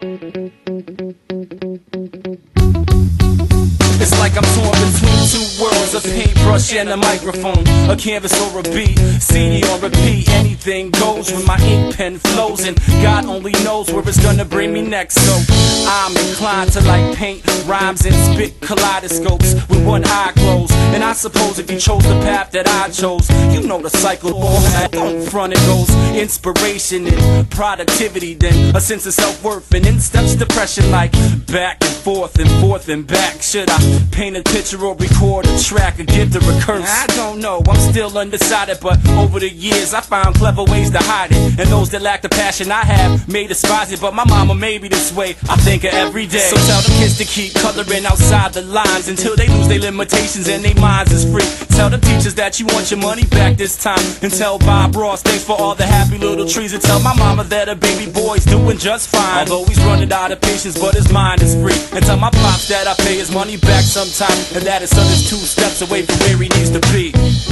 It's like I'm torn between two worlds, a paintbrush and a microphone, a canvas or a beat, C D or repeat. Anything goes when my ink pen flows, and God only knows where it's gonna bring me next. So I'm inclined to like paint rhymes and spit kaleidoscopes with one eye closed. And I suppose if you chose the path that I chose, you know the cycle. Don't front it goes inspiration and productivity, then a sense of self-worth, and in steps depression, like back and forth and forth and back. Should I paint a picture or record a track or give the recurse? I don't know, I'm still undecided, but over the years I found clever ways to hide it, and those that lack the passion I have may despise it. But my mama made me this way, I think her every day. So tell the kids to keep coloring outside the lines until they lose their limitations and their minds is free. Tell the teachers that you want your money back this time, and tell Bob Ross thanks for all the happy little trees, and tell my mama that her baby boy's doing just fine, although he's running out of patience but his mind is free. And tell my pops that I pay his money back sometime, and that his son is two steps away from where he needs to be.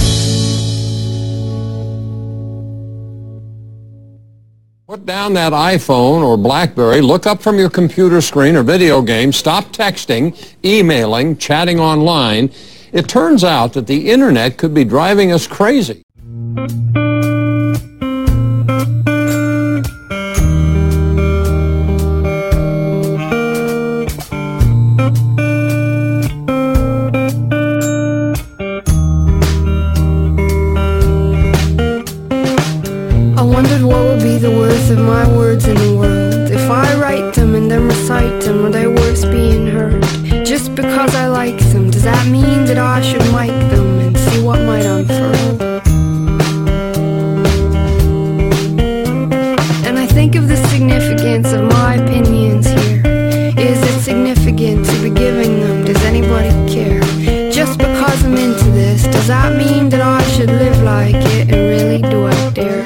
Put down that iPhone or BlackBerry, look up from your computer screen or video game, stop texting, emailing, chatting online. It turns out that the internet could be driving us crazy. The worth of my words in the world. If I write them and then recite them, are they worth being heard? Just because I like them, does that mean that I should mic them and see what might unfurl? And I think of the significance of my opinions here. Is it significant to be giving them? Does anybody care? Just because I'm into this, does that mean that I should live like it? And really, do I dare?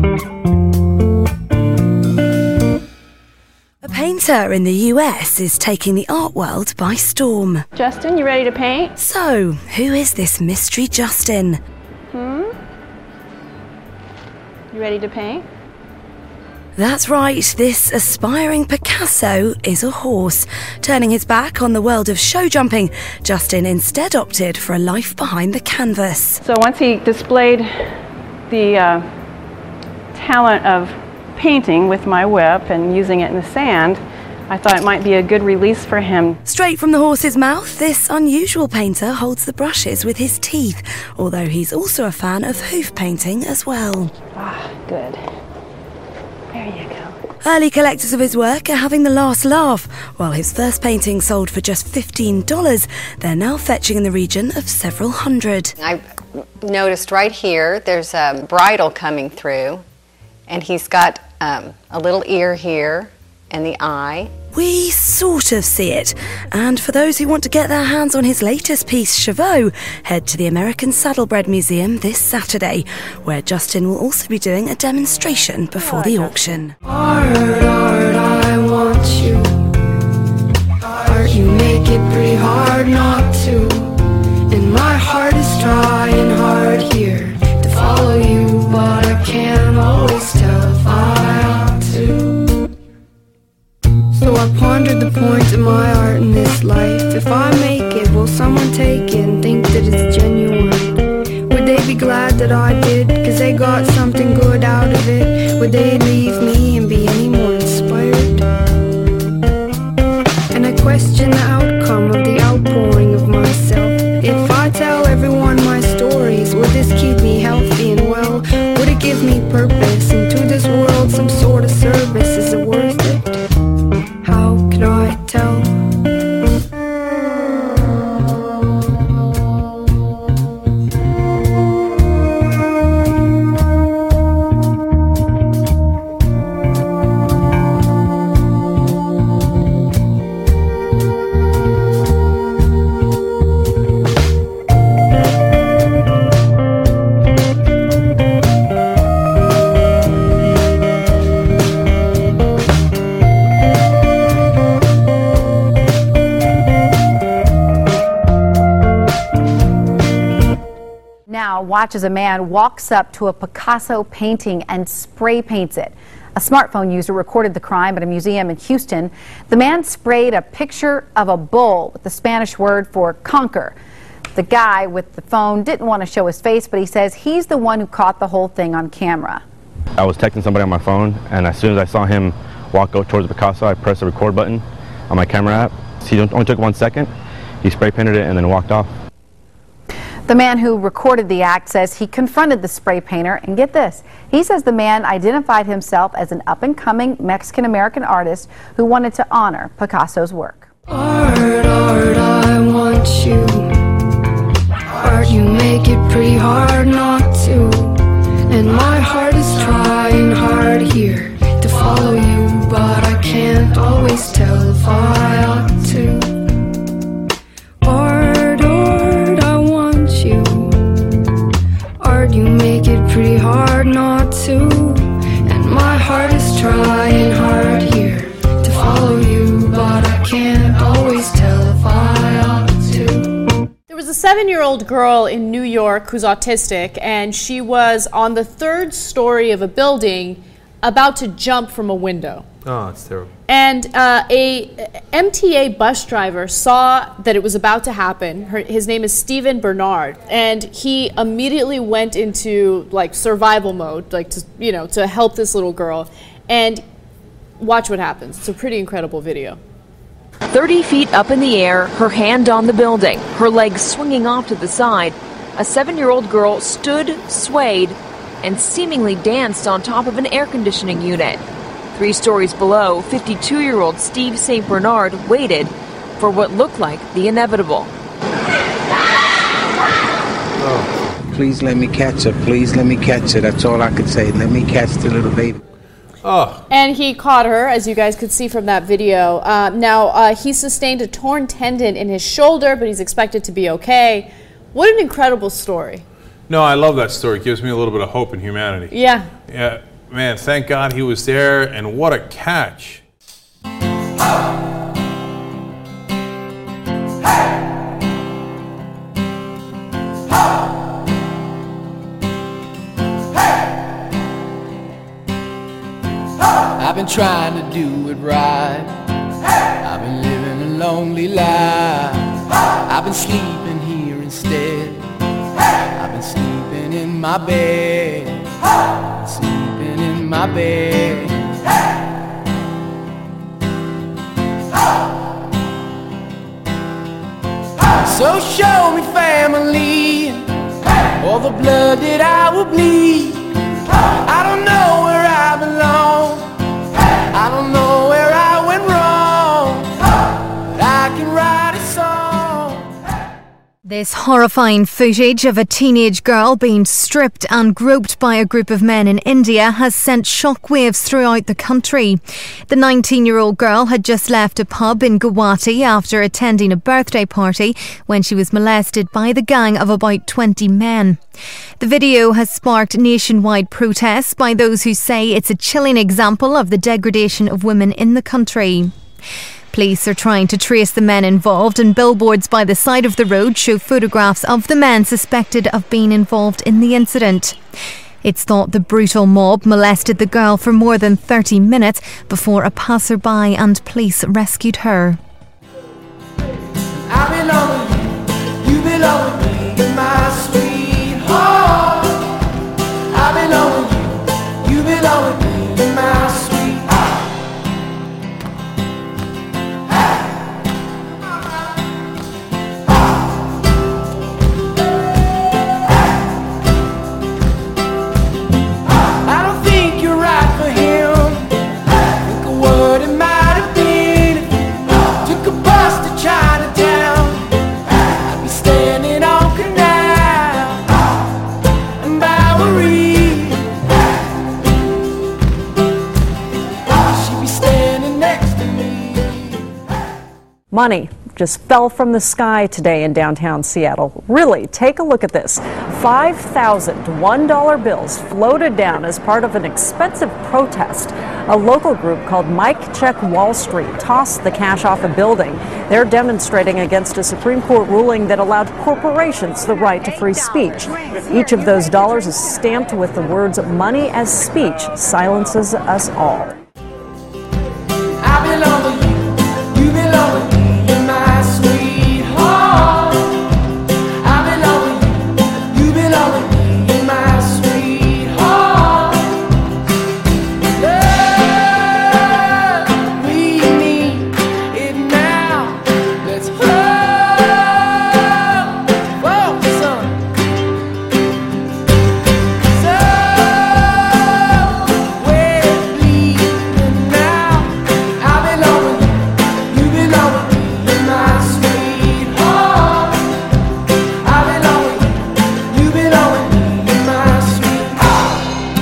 Painter in the U S is taking the art world by storm. Justin, you ready to paint? So, who is this mystery Justin? Hmm? You ready to paint? That's right, this aspiring Picasso is a horse. Turning his back on the world of show jumping, Justin instead opted for a life behind the canvas. So once he displayed the uh, talent of painting with my whip and using it in the sand, I thought it might be a good release for him. Straight from the horse's mouth, this unusual painter holds the brushes with his teeth, although he's also a fan of hoof painting as well. Ah, good. There you go. Early collectors of his work are having the last laugh. While his first painting sold for just fifteen dollars, they're now fetching in the region of several hundred. I noticed right here, there's a bridle coming through, and he's got um, a little ear here, and the eye. We sort of see it. And for those who want to get their hands on his latest piece, Chauveau, head to the American Saddlebred Museum this Saturday, where Justin will also be doing a demonstration before the auction. Art, art, I want you. Art, you make it pretty hard not to. And my heart is trying hard here to follow you, but I can't always tell if I ought to. So I pondered the point of my art in this life. If I make it, will someone take it and think that it's genuine? Would they be glad that I did, cause they got something good out of it? Would they leave me and be any more inspired? And I question the outcome of the outpouring of myself. If I tell everyone my stories, would this keep me healthy and well? Would it give me purpose? And to this world some sort of service? Is it worth it? How can I tell? Watch as a man walks up to a Picasso painting and spray paints it. A smartphone user recorded the crime at a museum in Houston. The man sprayed a picture of a bull with the Spanish word for conquer. The guy with the phone didn't want to show his face, but he says he's the one who caught the whole thing on camera. I was texting somebody on my phone, and as soon as I saw him walk out towards the Picasso, I pressed the record button on my camera app. He only took one second. He spray painted it and then walked off. The man who recorded the act says he confronted the spray painter, and get this, he says the man identified himself as an up-and-coming Mexican-American artist who wanted to honor Picasso's work. Art, art, I want you. Art, you make it pretty hard not to. And my heart is trying hard here to follow you, but I can't always tell if I ought to. Art, art, I want you. Art, you make it pretty hard not to. And my heart is trying hard here to follow you, but I can't always tell if I ought to. There was a seven-year-old girl in New York who's autistic, and she was on the third story of a building about to jump from a window. Oh, it's terrible. And uh, a M T A bus driver saw that it was about to happen. Her, his name is Stephen Bernard, and he immediately went into like survival mode, like to you know to help this little girl. And watch what happens. It's a pretty incredible video. thirty feet up in the air, her hand on the building, her legs swinging off to the side, a seven-year-old girl stood, swayed, and seemingly danced on top of an air conditioning unit. Three stories below, fifty-two-year-old Steve Saint Bernard waited for what looked like the inevitable. Oh, please let me catch her. Please let me catch her. That's all I could say. Let me catch the little baby. Oh. And he caught her, as you guys could see from that video. Uh, now, uh, he sustained a torn tendon in his shoulder, but he's expected to be okay. What an incredible story. No, I love that story. It gives me a little bit of hope in humanity. Yeah. Yeah, man, thank God he was there, and what a catch. I've been trying to do it right. I've been living a lonely life. I've been sleeping here instead. I've been sleeping in my bed. Sleeping in my bed. So show me family, all the blood that I will bleed. I don't know where I belong, I don't know where I went wrong, but I can write a song. This horrifying footage of a teenage girl being stripped and groped by a group of men in India has sent shockwaves throughout the country. The nineteen-year-old girl had just left a pub in Guwahati after attending a birthday party when she was molested by the gang of about twenty men. The video has sparked nationwide protests by those who say it's a chilling example of the degradation of women in the country. Police are trying to trace the men involved, and billboards by the side of the road show photographs of the men suspected of being involved in the incident. It's thought the brutal mob molested the girl for more than thirty minutes before a passerby and police rescued her. I belong with you, you belong with me in my sweet heart. I belong with you, you belong with me in my sweet heart. I don't think you're right for him. Think of what it might have been if you took a bus to Chinatown. I'd be standing on Canal and Bowery. She'd be standing next to me. Money just fell from the sky today in downtown Seattle. Really, take a look at this. five thousand one dollar bills floated down as part of an expensive protest. A local group called Mike Check Wall Street tossed the cash off a building. They're demonstrating against a Supreme Court ruling that allowed corporations the right to free speech. Each of those dollars is stamped with the words, "Money as speech silences us all." I belong with you, you belong with me in my sweet heart. I belong with you, you belong with me in my sweet heart. Love, we need it now. Let's hold for some. So we're bleeding now. I belong with you, you belong with me in my sweet heart. I belong with you, you belong with me in my sweet heart.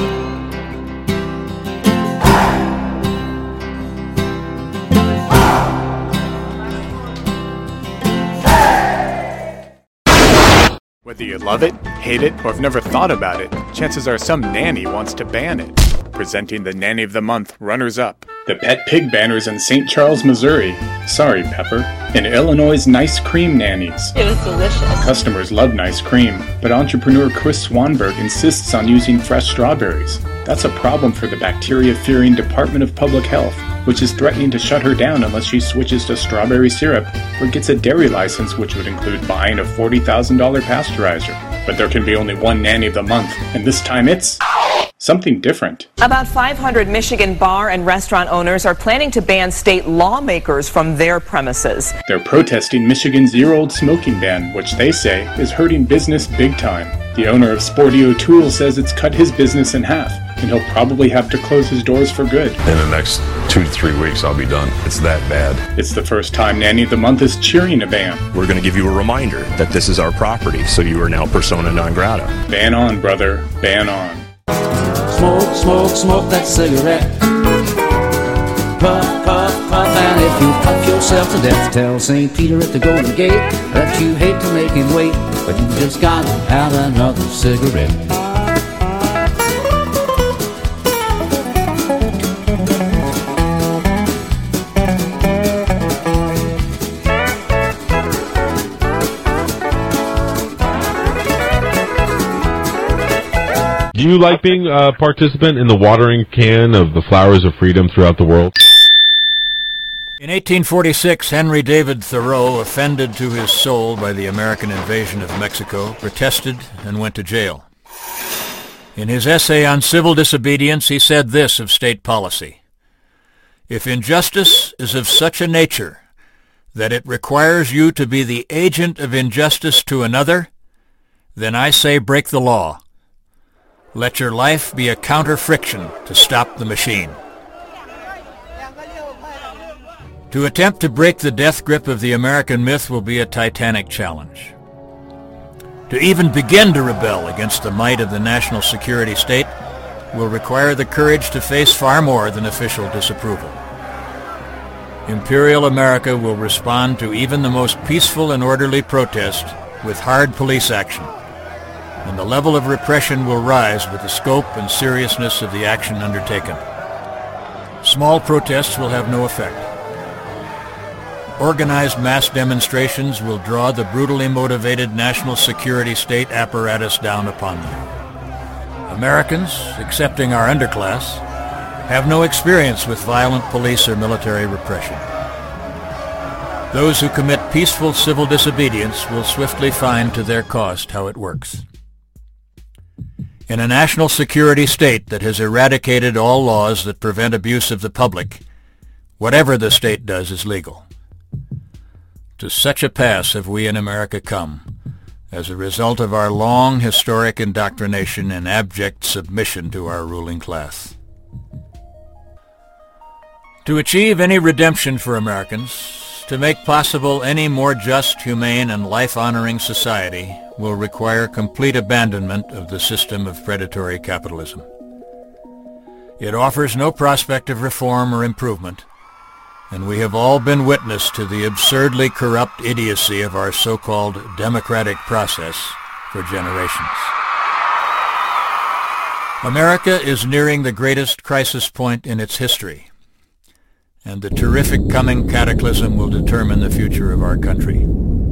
Whether you love it, hate it, or have never thought about it, chances are some nanny wants to ban it. Presenting the Nanny of the Month runners-up. The Pet Pig Banners in Saint Charles, Missouri. Sorry, Pepper. And Illinois' Nice Cream Nannies. It was delicious. Customers love nice cream, but entrepreneur Chris Swanberg insists on using fresh strawberries. That's a problem for the bacteria-fearing Department of Public Health, which is threatening to shut her down unless she switches to strawberry syrup or gets a dairy license, which would include buying a forty thousand dollars pasteurizer. But there can be only one Nanny of the Month, and this time it's something different. About five hundred Michigan bar and restaurant owners are planning to ban state lawmakers from their premises. They're protesting Michigan's year-old smoking ban, which they say is hurting business big time. The owner of Sporty O'Toole says it's cut his business in half, and he'll probably have to close his doors for good. In the next two to three weeks, I'll be done. It's that bad. It's the first time Nanny of the Month is cheering a ban. We're going to give you a reminder that this is our property, so you are now persona non grata. Ban on, brother. Ban on. Smoke, smoke, smoke that cigarette. Puff, puff, puff, and if you puff yourself to death, tell Saint Peter at the Golden Gate that you hate to make him wait, but you just gotta have another cigarette. Do you like being a participant in the watering can of the flowers of freedom throughout the world? In eighteen forty-six, Henry David Thoreau, offended to his soul by the American invasion of Mexico, protested and went to jail. In his essay on civil disobedience, he said this of state policy: "If injustice is of such a nature that it requires you to be the agent of injustice to another, then I say break the law. Let your life be a counter-friction to stop the machine. To attempt to break the death grip of the American myth will be a titanic challenge. To even begin to rebel against the might of the national security state will require the courage to face far more than official disapproval. Imperial America will respond to even the most peaceful and orderly protest with hard police action, and the level of repression will rise with the scope and seriousness of the action undertaken. Small protests will have no effect. Organized mass demonstrations will draw the brutally motivated national security state apparatus down upon them. Americans, excepting our underclass, have no experience with violent police or military repression. Those who commit peaceful civil disobedience will swiftly find to their cost how it works. In a national security state that has eradicated all laws that prevent abuse of the public, whatever the state does is legal. To such a pass have we in America come, as a result of our long historic indoctrination and abject submission to our ruling class. To achieve any redemption for Americans, to make possible any more just, humane, and life-honoring society, will require complete abandonment of the system of predatory capitalism. It offers no prospect of reform or improvement, and we have all been witness to the absurdly corrupt idiocy of our so-called democratic process for generations. America is nearing the greatest crisis point in its history, and the terrific coming cataclysm will determine the future of our country.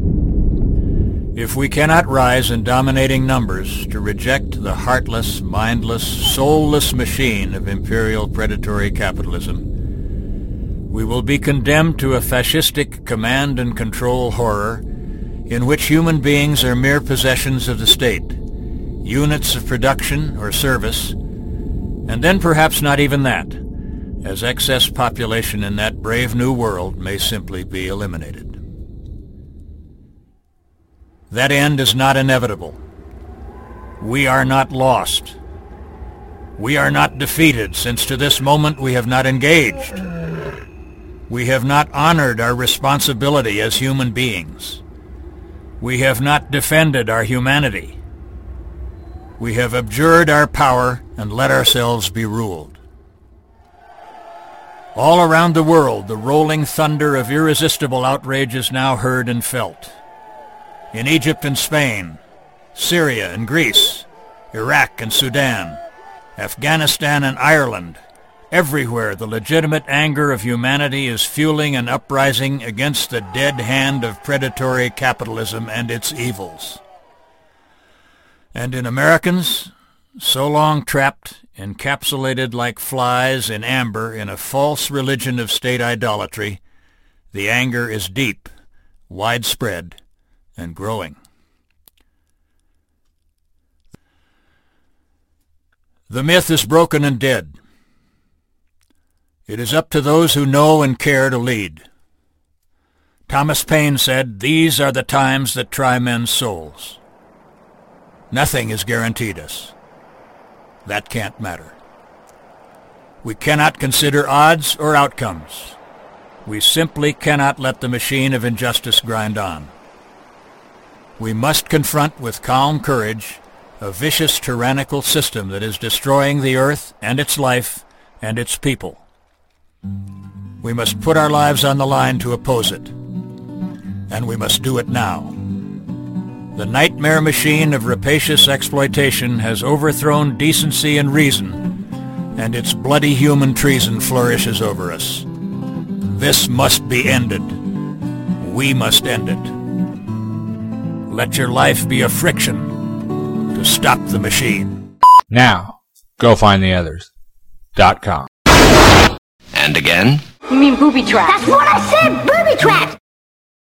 If we cannot rise in dominating numbers to reject the heartless, mindless, soulless machine of imperial predatory capitalism, we will be condemned to a fascistic command and control horror in which human beings are mere possessions of the state, units of production or service, and then perhaps not even that, as excess population in that brave new world may simply be eliminated. That end is not inevitable. We are not lost. We are not defeated, since to this moment we have not engaged. We have not honored our responsibility as human beings. We have not defended our humanity. We have abjured our power and let ourselves be ruled. All around the world, the rolling thunder of irresistible outrage is now heard and felt. In Egypt and Spain, Syria and Greece, Iraq and Sudan, Afghanistan and Ireland, everywhere the legitimate anger of humanity is fueling an uprising against the dead hand of predatory capitalism and its evils. And in Americans, so long trapped, encapsulated like flies in amber in a false religion of state idolatry, the anger is deep, widespread, and growing. The myth is broken and dead. It is up to those who know and care to lead. Thomas Paine said, "These are the times that try men's souls." Nothing is guaranteed us. That can't matter. We cannot consider odds or outcomes. We simply cannot let the machine of injustice grind on. We must confront with calm courage a vicious tyrannical system that is destroying the earth and its life and its people. We must put our lives on the line to oppose it, and we must do it now. The nightmare machine of rapacious exploitation has overthrown decency and reason, and its bloody human treason flourishes over us. This must be ended. We must end it. Let your life be a friction to stop the machine. Now, go find the others. Dot com. And again? You mean booby traps? That's what I said, booby traps!